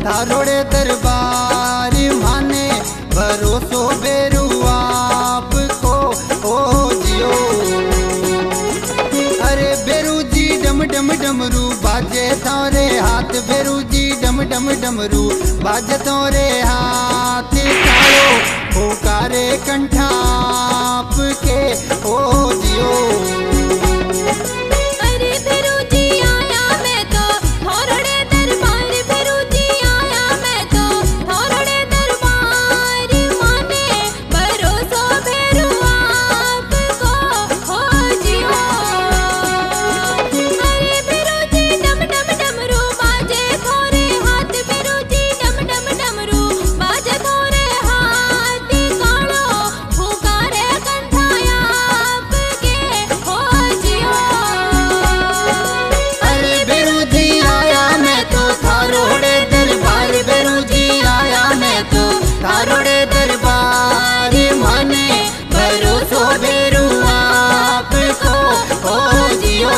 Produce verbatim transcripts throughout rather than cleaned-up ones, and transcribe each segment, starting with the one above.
थारोड़े दरबार माने भरोसो बेरू आपको ओ जियो। अरे बेरू जी डम डम डमरू बाजे तोरे हाथ, बेरू जी डम डम डमरू बाजे तोरे हाथ। कालो पुकारे कंठाप के ओ जियो। थारोड़े दरबार माने भरोसो बेरू आपको ओ जियो।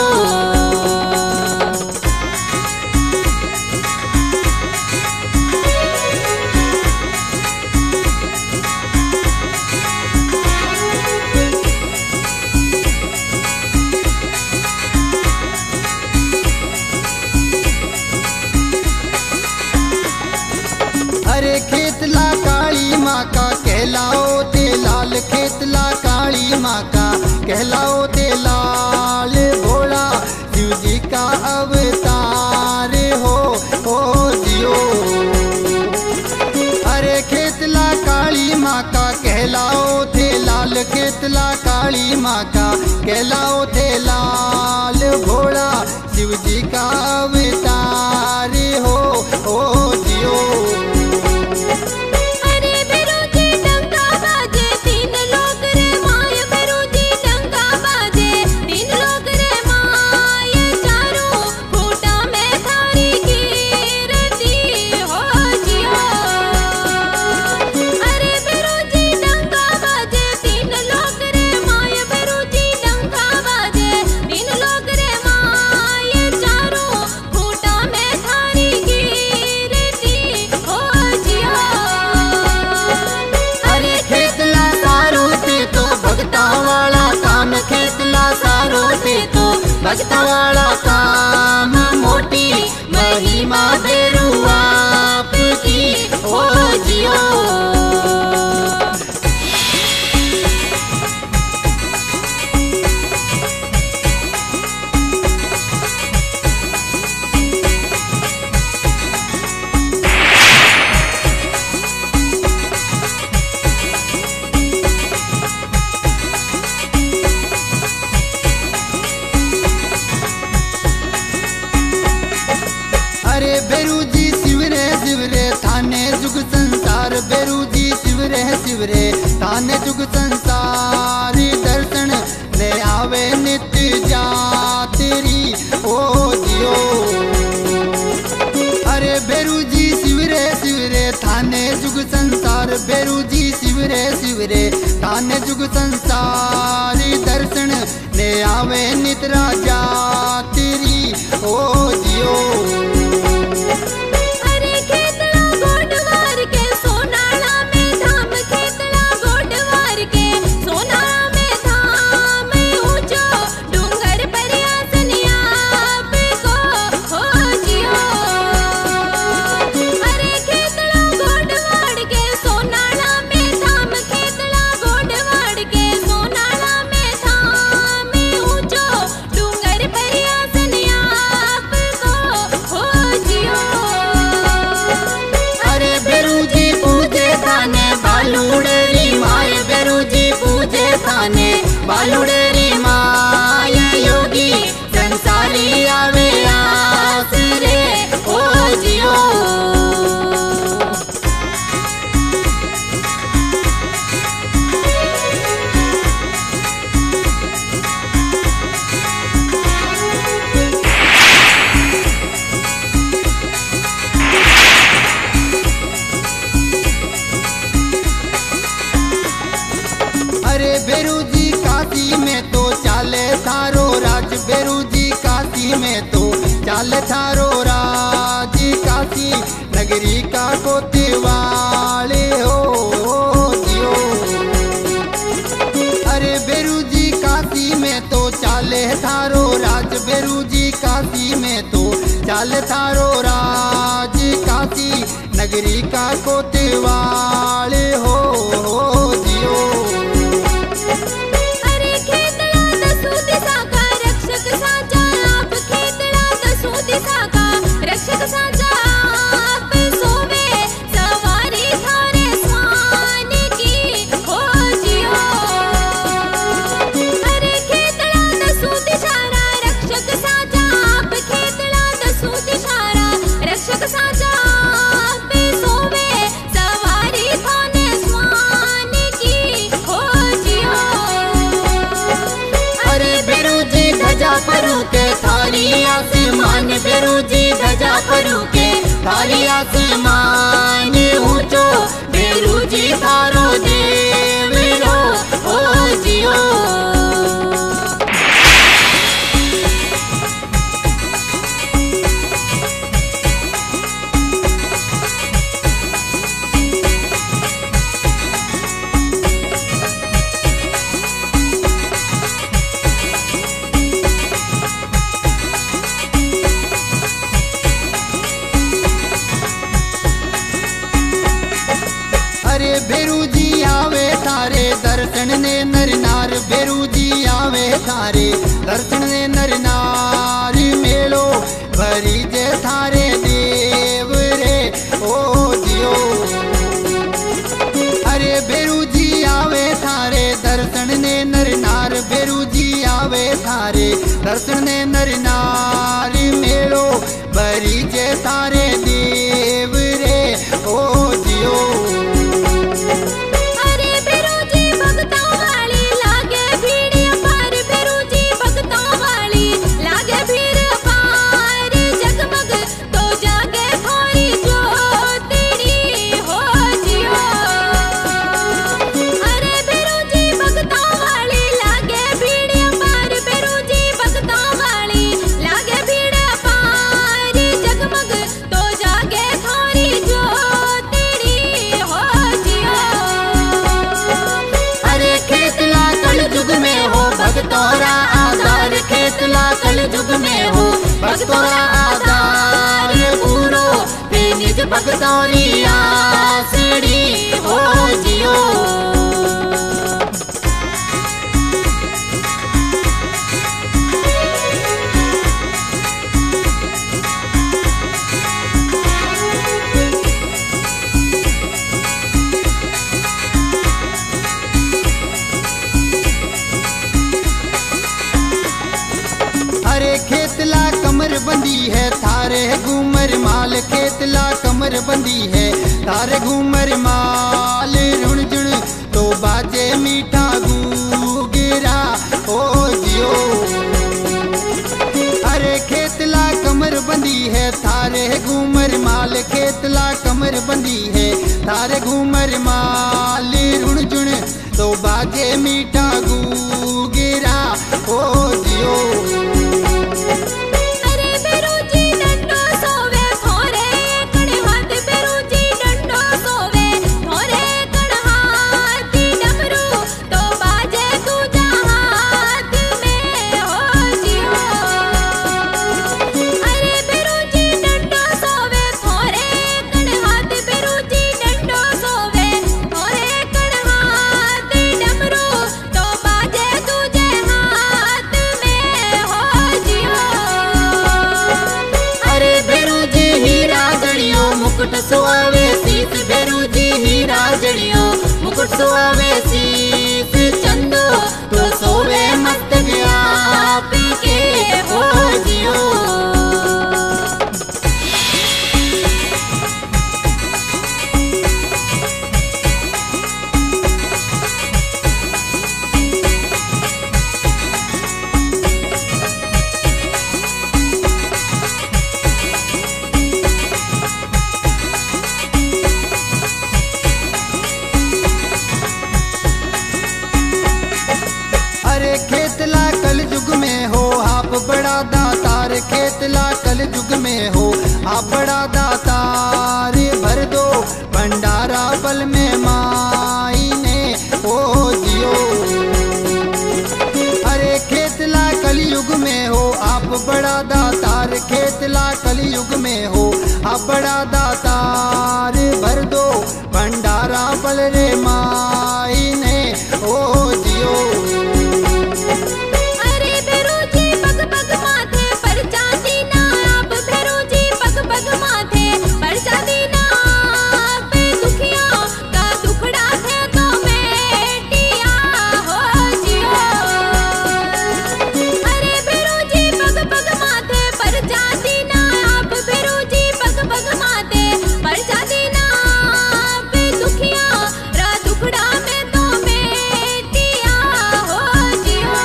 अरे खेतला काली माँ का कहलाओ ते लाल, खेतला काली माँ का कहलाओ ते लाल। भोला शिव जी का अवतार हो ओ जियो। अरे खेतला काली माँ का कहलाओ थे लाल, खेतला काली माँ का कहलाओ थे लाल। भोला शिव जी का अवतार हो ओ जियो। भगता वाला काम मोटी महिमा बेरू आपकी ओ जियो। अरे बेरू जी शिवरे शिवरे थाने जुग संसार, बेरू जी शिवरे शिवरे थाने जुग संसार। दर्शन ले आवे नित्य जातरी ओ जियो। अरे बेरू जी शिवरे शिवरे थाने जुग संसार, बेरू जी शिवरे शिवरे थाने जुग संसार। दर्शन ले आवे नित्य जातरी ओ जियो। बालुड़ेरी माय योगी संसारी आवे आसरे ओ जियो। अरे बेरू जी काशी में तो चाले थारो राज, बेरू जी काशी में तो चाले थारो राज। काशी नगरी लाल थारो राज काशी नगरी का कोतवाल हो, हो जियो। अरे खेतड़ा दसों दिशा का रक्षक साजा आप, खेतड़ा दसों दिशा का रक्षक साजा आप, सोवे सवारी थारे स्वान की हो जियो। अरे खेतड़ा दसों दिशा रा रक्षक साजा आप, खेतड़ा दसों दिशा रा रक्षक साजा आप, सोवे सवारी थाने स्वान की हो जियो। अरे बेरुजी ध्वजा फरू के थारी आसमान, बेरुजी ध्वजा फरू के थारी आसमान ऊंचो, बेरुजी थारो देवरो हो जियो। अरे बेरुजी आवे थारे दर्शन ने नर नार, बेरुजी आवे थारे दर्शन ने नर नार, मेलो भरी जे थारे देव रे ओ जियो। अरे बेरुजी आवे थारे दर्शन ने नर नार, बेरुजी आवे थारे दर्शन ने नर नार, मेलो भरी जे थारे देव रे ओ जियो। अरे बेरुजी भक्तों वाली लागे भीड़ अपार, बेरुजी भक्तों वाली लागे भीड़ अपार, जगमग तो जागे थारी ज्योतिनी हो जियो। अरे बेरुजी भक्तों वाली लागे भीड़ अपार, बेरुजी भक्तों वाली लागे भीड़ अपार, जगमग तो जागे थारी ज्योतिनी हो जियो। अरे खेतला कल युग में हो भक्तोरा आधार, खेतला कल युग में हो भक्तोरा आधार, पूरो ते निज भक्तोरी आसड़ी हो जियो। अरे खेतला कमर बंदी है थारे घूमर माल, खेतला कमर बंदी है थारे घूमर माल, रुण जुण तो बाजे मीठा गूगरा ओ जियो। अरे खेतला कमर बंदी है थारे घूमर माल, खेतला कमर बंदी है थारे घूमर माल, रुण जुण तो बाजे मीठा गूगरा ओ जियो। अरे बेरुजी डंडो सोवे थोरे कण हाथ, बेरुजी डंडो सोवे थोरे कण हाथ, डमरू तो बाजे दूजा हाथ में हो जियो। अरे बेरुजी डंडो सोवे थोरे कण हाथ, बेरुजी डंडो सोवे थोरे कण हाथ, डमरू तो बाजे दूजे हाथ में हो जियो। अरे बेरुजी हीरा जड़ियो मुकुट सुहावे शीस, बेरुजी हीरा जड़ियो मुकुट सुहावे शीस, चंदो तो सोवे मस्तक आप के हो जियो। आप बड़ा दातार भर दो भंडारा पल रे माई ने ओ जियो। अरे भेरू जी पग पग माथे पर जाती ना आप भेरू जी पग पग माथे पर जाती ना आप दुखिया का दुखड़ा थे तो बेटिया हो जियो। अरे भेरू जी पग पग माथे पर जाती ना आप भेरू जी पग पग माथे पर जाती ना आप दुखिया रा दुखड़ा में तो बेटिया हो जियो।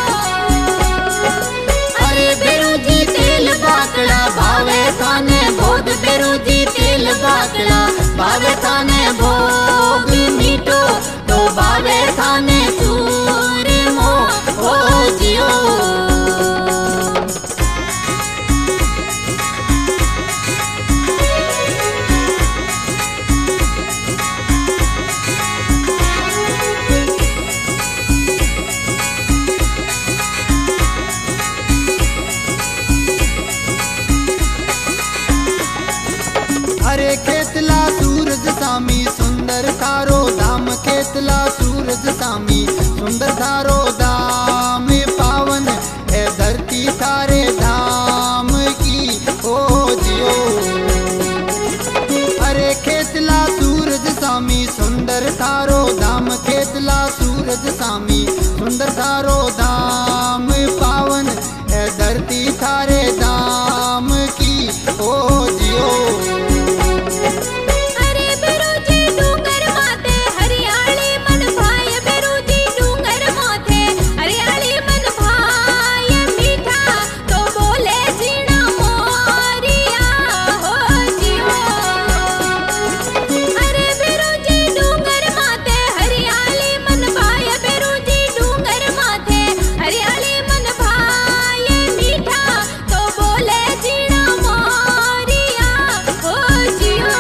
अरे बेरू जी तेल बाकड़ा भावे थाने भोग बेरू जी तेल बाकड़ा भावे थाने भोग मीठो तो भावे थाने चूरमो ओ जियो। अरे खेतला सूरज सामी सुंदर थारो धाम खेतला सूरज सामी सुंदर थारो धाम पावन है धरती थारे धाम की ओ जियो। अरे खेतला सूरज सामी सुंदर थारो धाम खेतला सूरज सामी सुंदर थारो धाम पावन है धरती थारे धाम की ओ जियो। अरे भेरू जी डूंगर माथे हरियाली मन भाय भेरू जी डूंगर माथे हरियाली मन भाय मीठा तो बोले जीना मोरिया हो जियो। अरे भेरू जी डूंगर माथे हरियाली मन भाय भेरू जी डूंगर माथे हरियाली मन भाय मीठा तो बोले जीना मोरिया हो जियो।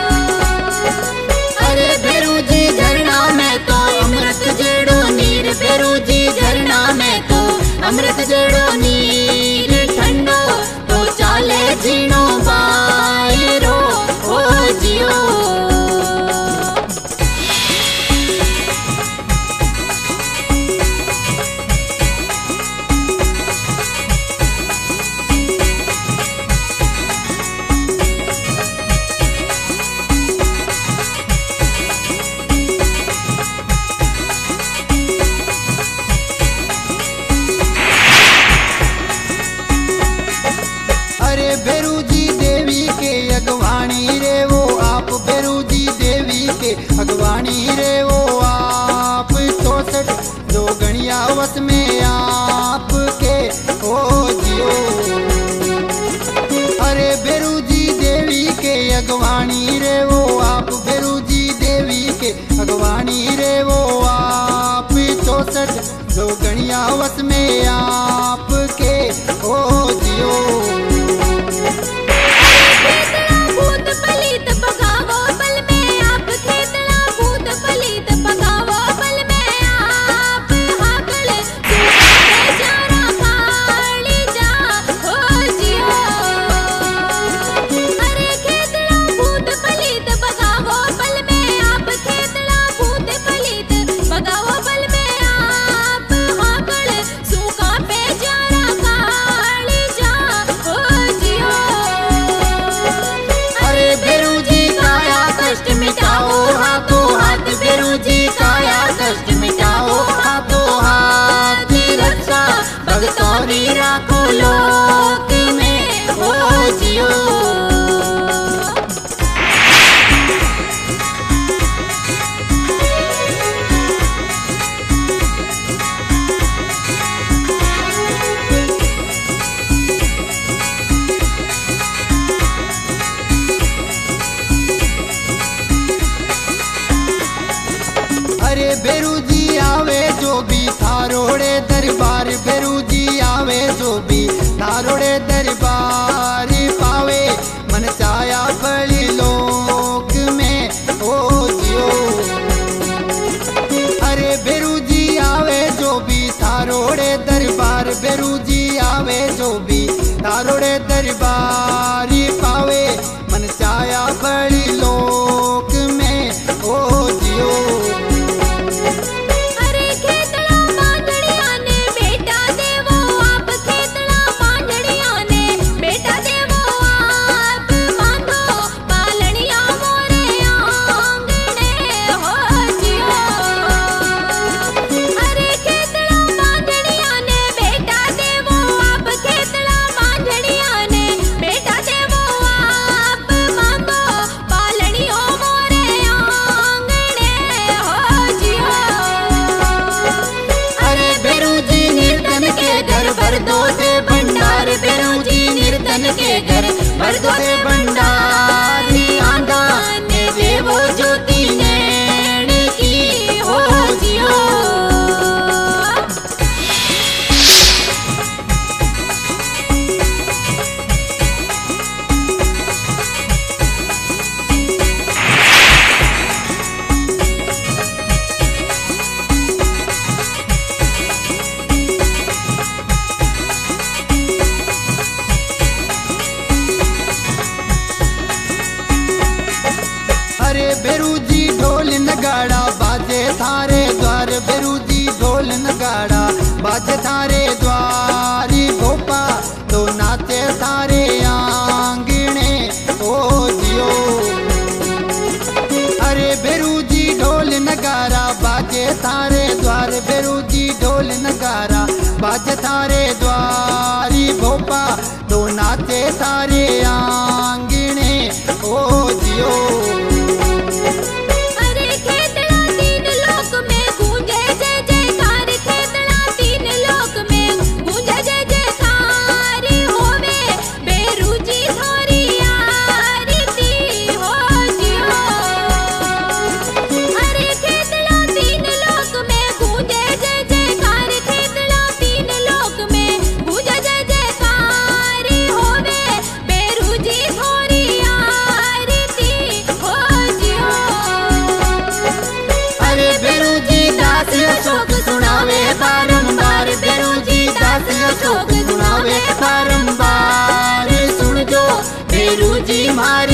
अरे बेरू जी झरना में तो अमृत जेड़ो नीर बेरू जी झरना में तो अमृत जेड़ो नीर ठंडो तो चाले जीनो बायरो ओ जियो। अरे बेरू जी देवी के अगवानी रे वो आप बेरू जी देवी के अगवानी रे वो आप चौसठ जो गणिया वस में आप के ओ जियो। अरे बेरू जी देवी के अगवानी रे वो आप बेरू जी देवी के अगवानी रे वो आप चौसठ जो गणिया वस में आप के ओ जियो। खेतड़ा भूत पलीत भगावो बल में आप खेतड़ा भूत पलीत भगावो बल में आप हाकल सूखे जारा खाली जा हो जियो। अरे खेतड़ा भूत पलीत भगावो बल में आप खेतड़ा भूत पलीत भगावो बल में आप हाकल सूखा पे जारा खाली जा हो जियो। अरे बेरू जी काया कष्ट मिटाओ हाथों हाथ बेरू जी काया कष्ट मिटाओ हाथों हाथ रक्षा भगतौरी राखो लोक में ओ जियो। अरे बेरू जी आवे जो भी थारोड़े दरबार बेरू जी आवे जो भी थारोड़े दरबार पावे मन चाया बड़ी लोक में ओ जियो। अरे बेरू जी आवे जो भी थारोड़े दरबार बेरू जी आवे जो भी थारोड़े दरबार पावे मन चाया बड़ा बड़ी लोक में ओ जियो। अरे खेतड़ा मांझड़िया ने बेटा देवो आप, खेतड़ा मांझड़िया ने बेटा देवो आप, मांगो पालनिया मोरे आंगने हो जियो। अरे खेतड़ा मांझड़िया ने बेटा देवो आप, खेतड़ा मांझड़िया ने बेटा देवो आप, मांगो पालनियो मोरे आंगने हो जियो। अरे बेरूजी निर्धन के घर भर दो दे भंडार, बेरूजी निर्धन के घर भर दो दे भंडार। आंधा ने देवो ज्योति नैण की हो जियो। अरे बेरूजी ढोल नगाड़ा बाजे थारे द्वार, बेरूजी ढोल नगाड़ा बाजे थारे द्वार। भोपा तो नाचे थारे आंगणे ओ जियो। अरे बेरूजी ढोल नगाड़ा बाजे थारे द्वार, बेरूजी ढोल नगाड़ा बाजे थारे द्वार। भोपा तो नाचे थारे आंगणे ओ जियो। अरे खेतड़ा तीन लोक में गूंजे जय जयकार, खेतड़ा तीन लोक में गूंजे जय जयकार। होवे बेरूजी थोरी आरती हो जियो। अरे खेतड़ा तीन लोक में गूंजे जय जयकार, खेतड़ा तीन लोक में गूंजे जय जयकार। होवे बेरूजी थोरी आरती हो जियो। अरे बेरूजी दास अशोक सुनावे बारंबार, बेरूजी दास अशोक सुनावे बारंबार। सुन जो बेरूजी मारे